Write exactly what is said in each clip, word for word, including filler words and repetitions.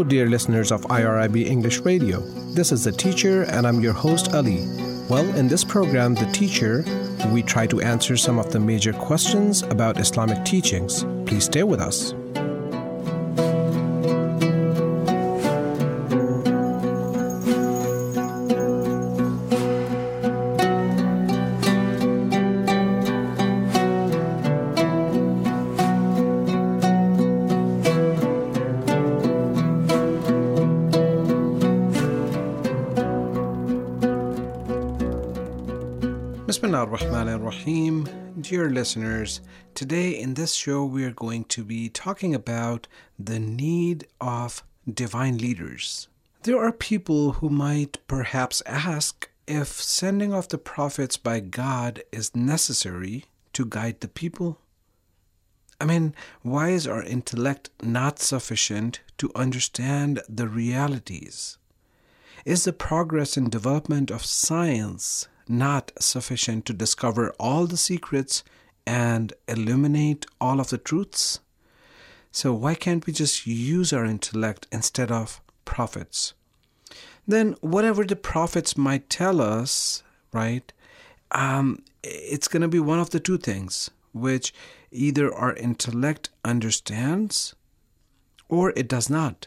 Hello, dear listeners of I R I B English Radio. This is The Teacher, and I'm your host, Ali. Well, in this program, The Teacher, we try to answer some of the major questions about Islamic teachings. Please stay with us. Bismillah ar-Rahman ar-Rahim. Dear listeners, today in this show we are going to be talking about the need of divine leaders. There are people who might perhaps ask if sending off the prophets by God is necessary to guide the people. I mean, why is our intellect not sufficient to understand the realities? Is the progress and development of science not sufficient to discover all the secrets and illuminate all of the truths? So why can't we just use our intellect instead of prophets? Then whatever the prophets might tell us, right, um, it's going to be one of the two things, which either our intellect understands or it does not.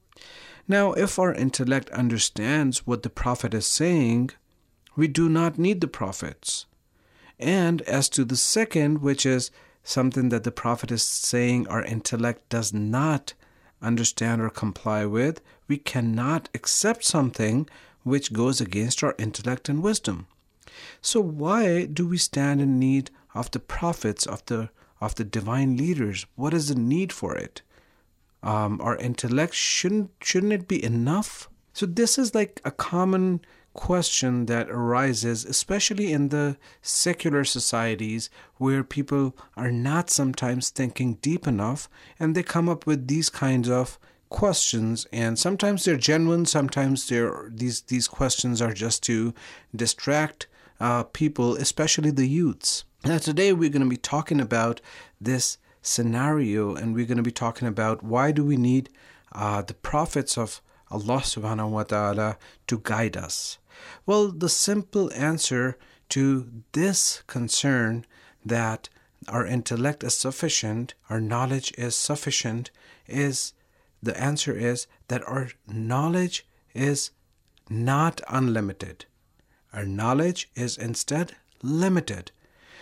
Now, if our intellect understands what the prophet is saying, we do not need the prophets. And as to the second, which is something that the prophet is saying our intellect does not understand or comply with, we cannot accept something which goes against our intellect and wisdom. So why do we stand in need of the prophets, of the of the divine leaders? What is the need for it? Um, our intellect, shouldn't shouldn't it be enough? So this is like a common question that arises, especially in the secular societies where people are not sometimes thinking deep enough, and they come up with these kinds of questions, and sometimes they're genuine, sometimes they're these these questions are just to distract uh, people, especially the youths. Now today we're going to be talking about this scenario, and we're going to be talking about why do we need uh, the prophets of Allah subhanahu wa ta'ala to guide us. Well, the simple answer to this concern that our intellect is sufficient, our knowledge is sufficient, is the answer is that our knowledge is not unlimited. Our knowledge is instead limited.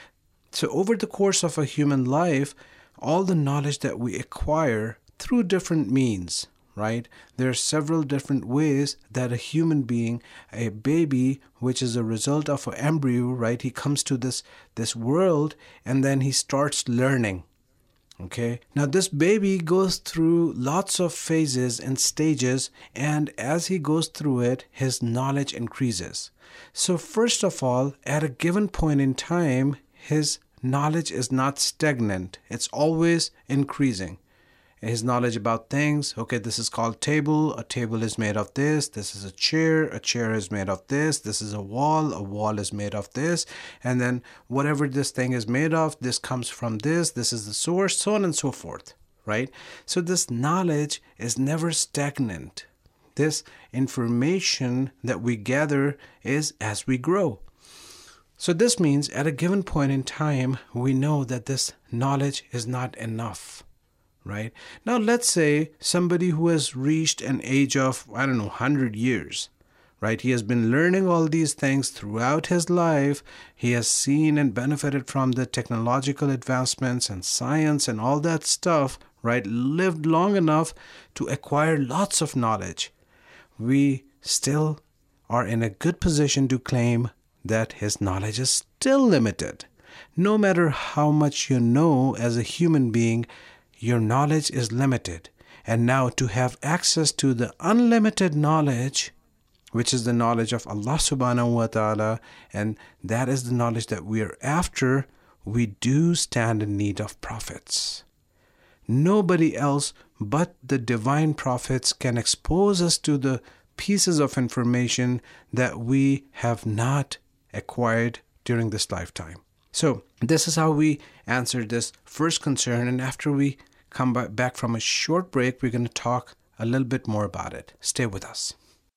So over the course of a human life, all the knowledge that we acquire through different means, right? There are several different ways that a human being, a baby, which is a result of an embryo, right? He comes to this, this world and then he starts learning. Okay. Now this baby goes through lots of phases and stages, and as he goes through it, his knowledge increases. So first of all, at a given point in time, his knowledge is not stagnant. It's always increasing. His knowledge about things, okay, this is called table, a table is made of this, this is a chair, a chair is made of this, this is a wall, a wall is made of this, and then whatever this thing is made of, this comes from this, this is the source, so on and so forth, right? So this knowledge is never stagnant. This information that we gather is as we grow. So this means at a given point in time, we know that this knowledge is not enough. Right? Now, let's say somebody who has reached an age of, I don't know, one hundred years, right? He has been learning all these things throughout his life. He has seen and benefited from the technological advancements and science and all that stuff, right? Lived long enough to acquire lots of knowledge. We still are in a good position to claim that his knowledge is still limited. No matter how much you know as a human being, your knowledge is limited. And now to have access to the unlimited knowledge, which is the knowledge of Allah subhanahu wa ta'ala, and that is the knowledge that we are after, we do stand in need of prophets. Nobody else but the divine prophets can expose us to the pieces of information that we have not acquired during this lifetime. So this is how we answer this first concern, and after we come back from a short break, we're going to talk a little bit more about it. Stay with us.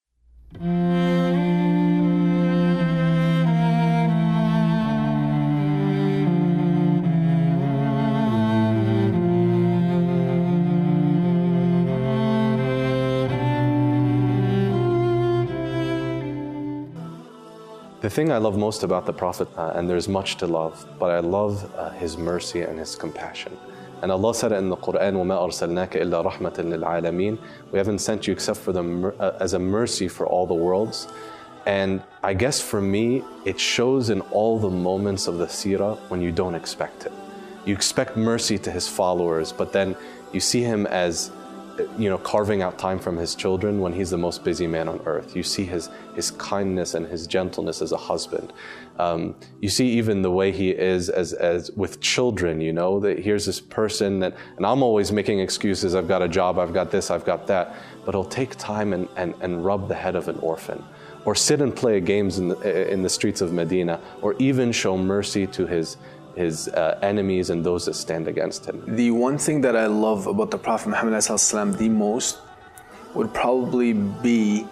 The thing I love most about the Prophet, uh, and there's much to love, but I love uh, his mercy and his compassion. And Allah said it in the Quran, وَمَا أَرْسَلْنَاكَ إِلَّا رَحْمَةً لِلْعَالَمِينَ. We haven't sent you except for the uh, as a mercy for all the worlds. And I guess for me, it shows in all the moments of the seerah when you don't expect it. You expect mercy to his followers, but then you see him as, you know, carving out time from his children when he's the most busy man on earth. You see his his kindness and his gentleness as a husband. Um, you see even the way he is as as with children, you know, that here's this person that, and I'm always making excuses, I've got a job, I've got this, I've got that, but he'll take time and, and, and rub the head of an orphan, or sit and play games in the, in the streets of Medina, or even show mercy to his his uh, enemies and those that stand against him. The one thing that I love about the Prophet Muhammad ﷺ the most would probably be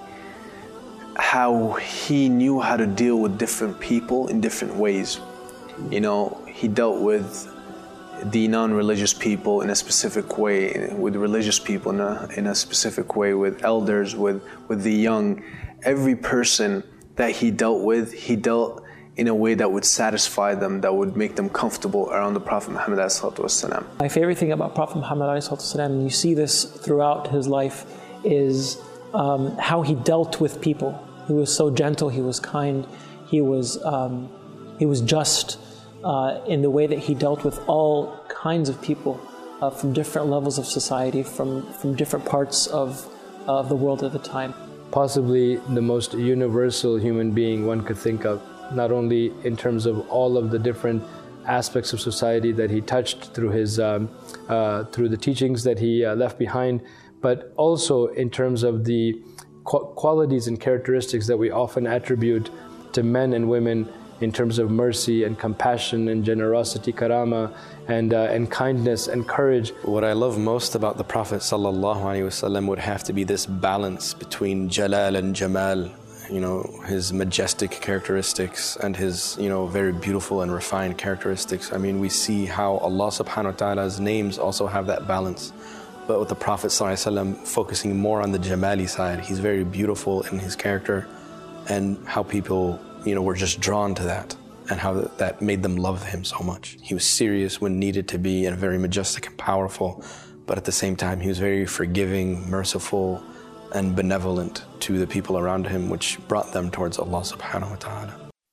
how he knew how to deal with different people in different ways. You know, he dealt with the non-religious people in a specific way, with religious people in a, in a specific way, with elders, with, with the young. Every person that he dealt with, he dealt in a way that would satisfy them, that would make them comfortable around the Prophet Muhammad ﷺ. My favorite thing about Prophet Muhammad ﷺ, and you see this throughout his life, is um, how he dealt with people. He was so gentle, he was kind, he was um, he was just uh, in the way that he dealt with all kinds of people uh, from different levels of society, from, from different parts of, of the world at the time. Possibly the most universal human being one could think of, not only in terms of all of the different aspects of society that he touched through his um, uh, through the teachings that he uh, left behind, but also in terms of the qu- qualities and characteristics that we often attribute to men and women in terms of mercy and compassion and generosity, karama, and uh, and kindness and courage. What I love most about the Prophet sallallahu alaihi wasallam would have to be this balance between jalal and jamal. You know, his majestic characteristics and his, you know, very beautiful and refined characteristics. I mean, we see how Allah subhanahu wa ta'ala's names also have that balance. But with the Prophet sallallahu alaihi wasallam focusing more on the jamali side, he's very beautiful in his character, and how people, you know, were just drawn to that, and how that made them love him so much. He was serious when needed to be, and very majestic and powerful, but at the same time, he was very forgiving, merciful, and benevolent to the people around him, which brought them towards Allah subhanahu wa ta'ala.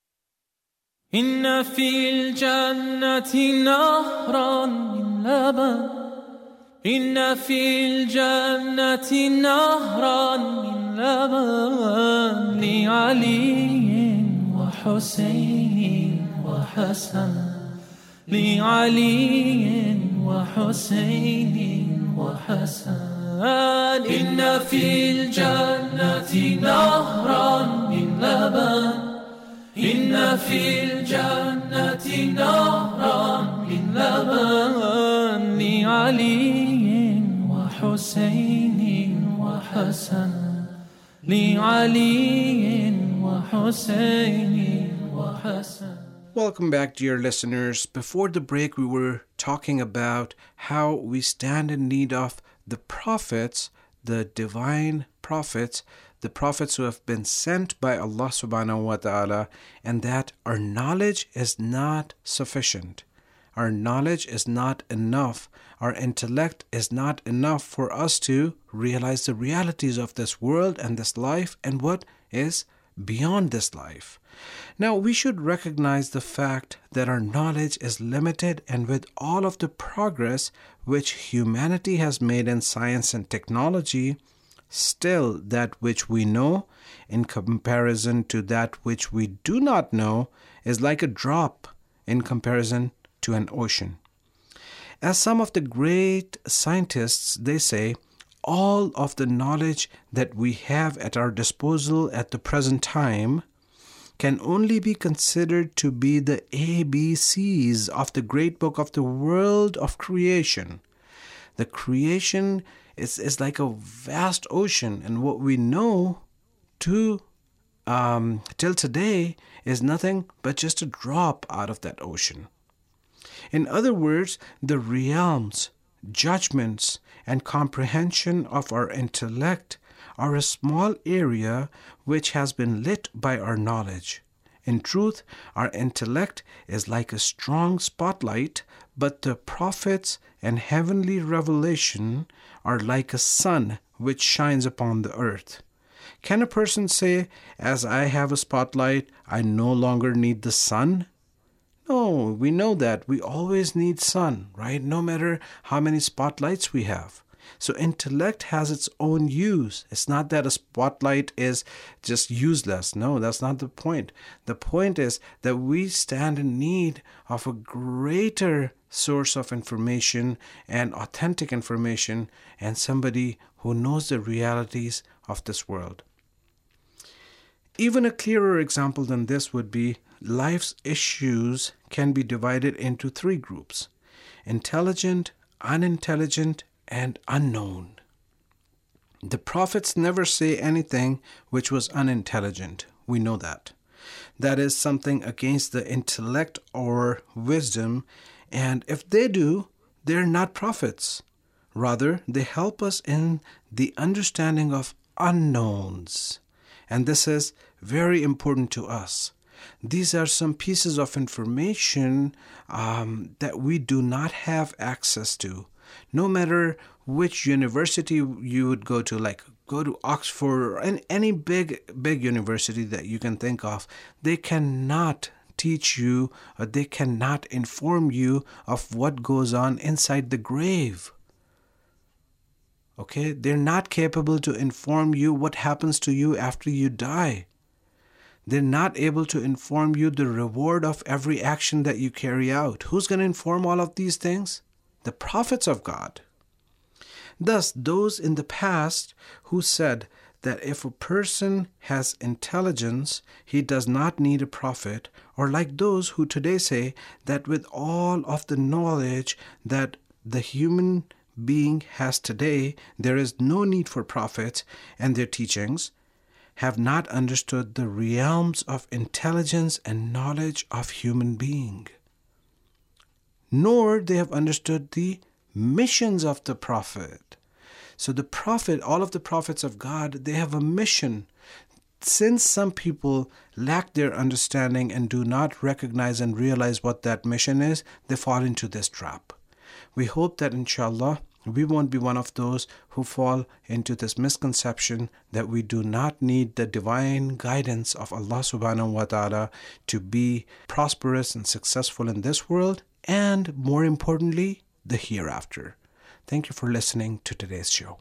Inna fil jannati nahran min laban. Inna fil jannati nahran min laban. Li Ali wa Husayn wa Hasan. Li Ali wa Husayn wa Hasan. إن في الجنة نهرا من لبن إن في الجنة نهرا من لبن لعلي وحسين وحسن لعلي وحسين وحسن. Welcome back, dear listeners. Before the break, we were talking about how we stand in need of the prophets, the divine prophets, the prophets who have been sent by Allah subhanahu wa ta'ala, and that our knowledge is not sufficient. Our knowledge is not enough. Our intellect is not enough for us to realize the realities of this world and this life and what is beyond this life. Now, we should recognize the fact that our knowledge is limited, and with all of the progress which humanity has made in science and technology, still that which we know in comparison to that which we do not know is like a drop in comparison to an ocean. As some of the great scientists, they say, all of the knowledge that we have at our disposal at the present time can only be considered to be the A B Cs of the great book of the world of creation. The creation It's, it's like a vast ocean, and what we know to um, till today is nothing but just a drop out of that ocean. In other words, the realms, judgments, and comprehension of our intellect are a small area which has been lit by our knowledge. In truth, our intellect is like a strong spotlight, but the prophets and heavenly revelation are like a sun which shines upon the earth. Can a person say, as I have a spotlight, I no longer need the sun? No, we know that. We always need sun, right? No matter how many spotlights we have. So intellect has its own use. It's not that a spotlight is just useless. No, that's not the point. The point is that we stand in need of a greater source of information and authentic information, and somebody who knows the realities of this world. Even a clearer example than this would be life's issues can be divided into three groups: intelligent, unintelligent, and unknown. The prophets never say anything which was unintelligent. We know that. That is something against the intellect or wisdom, and if they do, they're not prophets. Rather, they help us in the understanding of unknowns. And this is very important to us. These are some pieces of information um, that we do not have access to. No matter which university you would go to, like go to Oxford or any big, big university that you can think of, they cannot teach you or they cannot inform you of what goes on inside the grave. Okay? They're not capable to inform you what happens to you after you die. They're not able to inform you the reward of every action that you carry out. Who's going to inform all of these things? The prophets of God. Thus, those in the past who said that if a person has intelligence, he does not need a prophet, or like those who today say that with all of the knowledge that the human being has today, there is no need for prophets and their teachings, have not understood the realms of intelligence and knowledge of human being. Nor they have understood the missions of the prophet. So the prophet, all of the prophets of God, they have a mission. Since some people lack their understanding and do not recognize and realize what that mission is, they fall into this trap. We hope that inshallah, we won't be one of those who fall into this misconception that we do not need the divine guidance of Allah subhanahu wa ta'ala to be prosperous and successful in this world, and more importantly, the hereafter. Thank you for listening to today's show.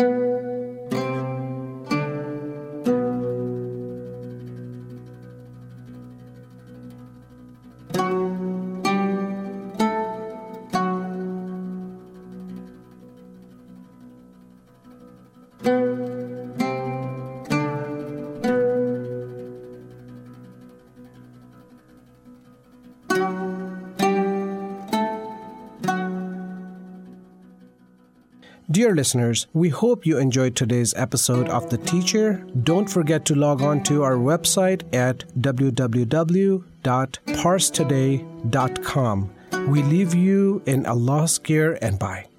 Dear listeners, we hope you enjoyed today's episode of The Teacher. Don't forget to log on to our website at w w w dot parse today dot com. We leave you in Allah's care and bye.